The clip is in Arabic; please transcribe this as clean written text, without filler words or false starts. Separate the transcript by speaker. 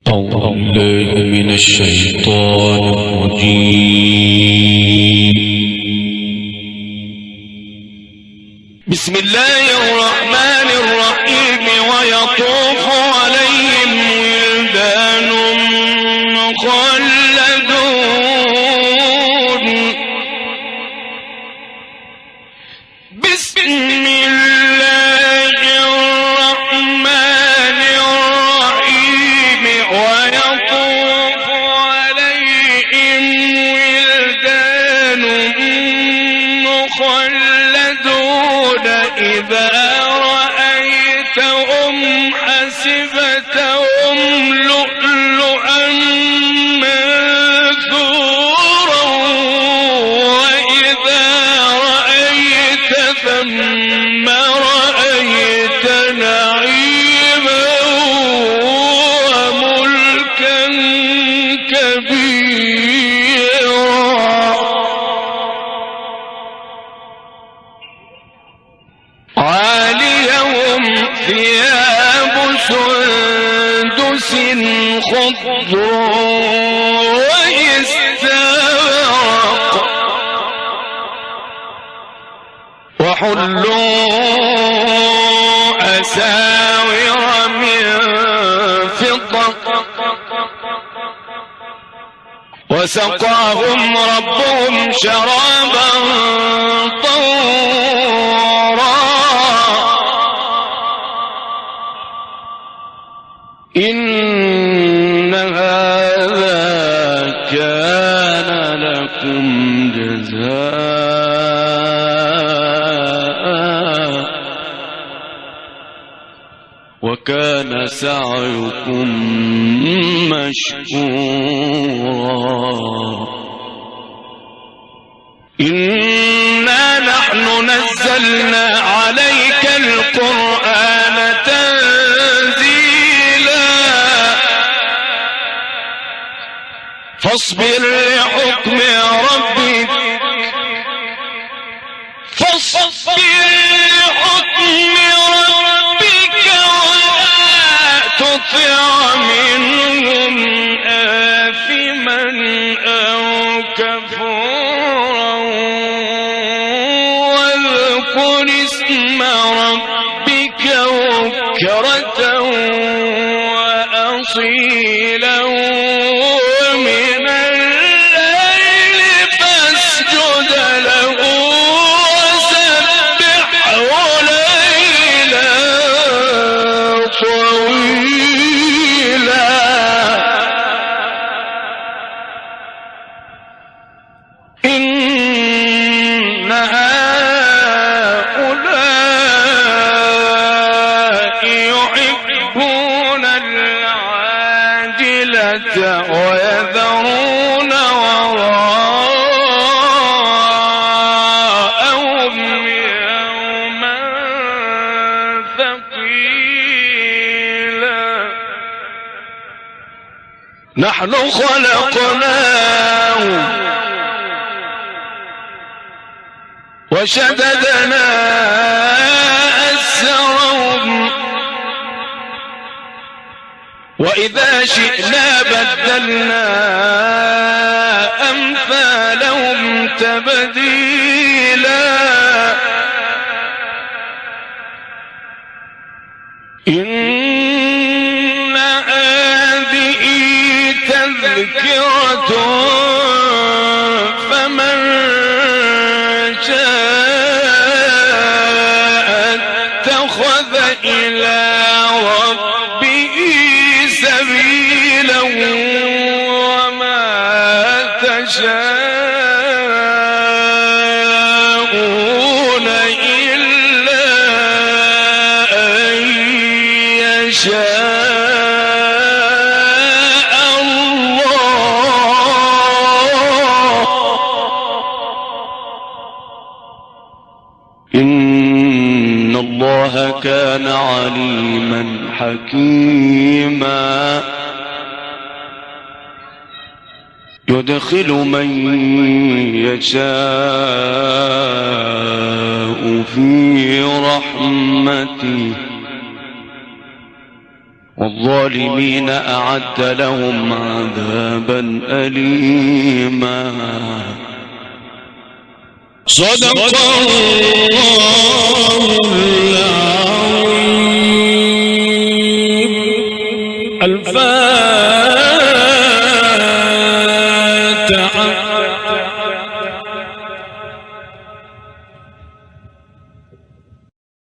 Speaker 1: أعوذ بالله من الشيطان الرجيم. بسم الله الرحمن الرحيم. ويطوف عليهم ولدان مخلدون. بسم الله الرحمن الرحيم. ويطوف عليهم ولدان مخلدون إذا رأيتهم حسبتهم لؤلؤا منثورا وإذا رأيت ثم رأيت نعيما وملكا كبيرا. عاليهم ثياب سندس خضر واستبرق وحلوا أساور من فضة وسقاهم ربهم شرابا طهورا. إن هذا كان لكم جزاء وكان سعيكم مشكورا. إنا نحن نزلنا عليك القرآن تنزيلا فاصبر لحكم ربك ولا تطع منهم آثما أو كفورا واذكر اسم ربك بكرة وأصيلا ومن الليل فاسجد له وسبحه ليلا طويلا. إن هؤلاء يحبون العاجلة ويذرون وراءهم يوما ثقيلا. نحن خلقناهم وشددنا أسرهم وإذا شئنا بدلنا أمثالهم تبديلا. إن هذه تذكرة فمن شاء اتخذ إلى ربه سبيلا وما تشاءون إلا أن يشاء الله. إن الله كان عليما حكيما يدخل من يشاء في رحمته والظالمين أعد لهم عذابا أليما.
Speaker 2: صدق الله العظيم. الفاتحة.